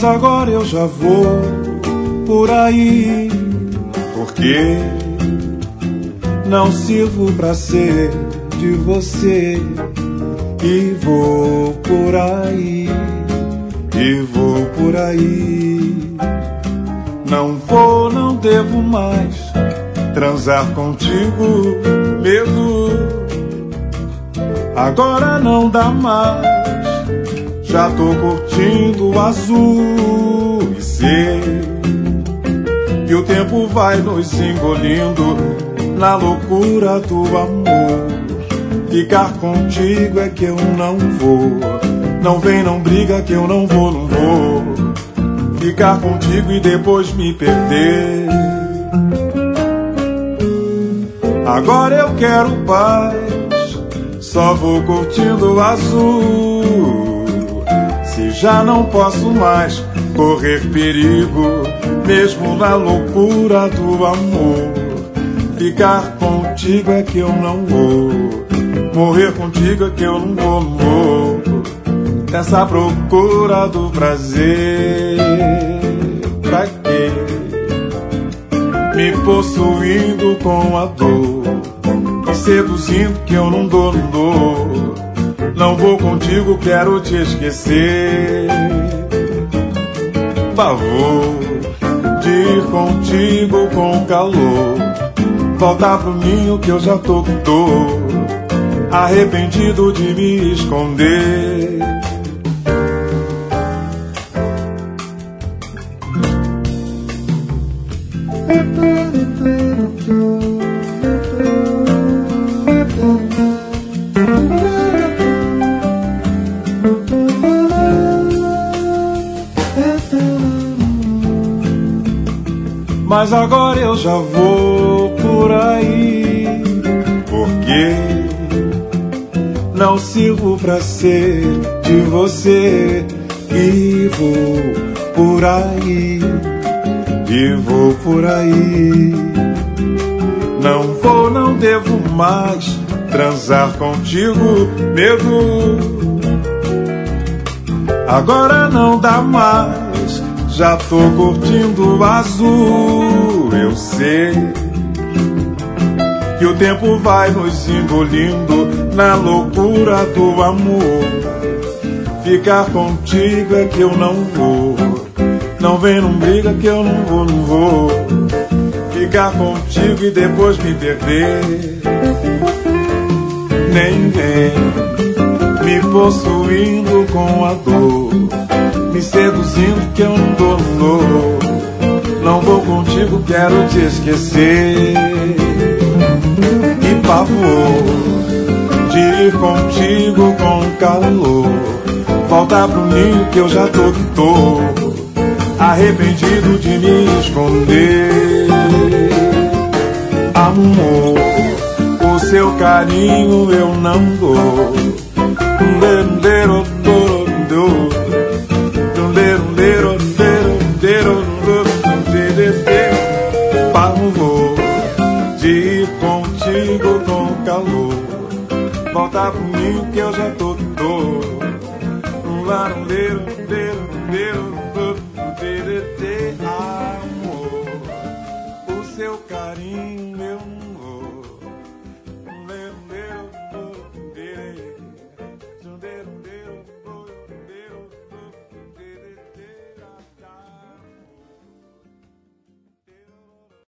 agora eu já vou por aí, porque não sirvo pra ser de você. E vou por aí, e vou por aí. Não vou, não devo mais transar contigo, medo. Agora não dá mais, já tô curtindo o azul. E sei que o tempo vai nos engolindo na loucura do amor. Ficar contigo é que eu não vou. Não vem, não briga que eu não vou, não vou. Ficar contigo e depois me perder. Agora eu quero paz, só vou curtindo o azul. Se já não posso mais correr perigo, mesmo na loucura do amor. Ficar contigo é que eu não vou. Morrer contigo é que eu não vou, não vou. Nessa procura do prazer, pra quê? Me possuindo com a dor, me seduzindo que eu não dou, não dou. Não vou contigo, quero te esquecer. Pavor de ir contigo com calor. Voltar pro ninho que eu já tô com dor, arrependido de me esconder. Mas agora eu já vou por aí, porque não sirvo pra ser de você. E vou por aí, e vou por aí. Não vou, não devo mais transar contigo, medo. Agora não dá mais, já tô curtindo o azul. Eu sei que o tempo vai nos engolindo na loucura do amor. Ficar contigo é que eu não vou. Não vem, não briga que eu não vou, não vou. Ficar contigo e depois me perder. Nem vem me possuindo com a dor, me seduzindo que eu não dou, não dou. Não vou contigo, quero te esquecer. E pavor de ir contigo com calor. Voltar pro ninho que eu já tô que tô, arrependido de me esconder. Amor, o seu carinho eu não dou. Pavor de ir contigo com calor. Voltar pro ninho que eu já tô que tô. Amor, o seu carinho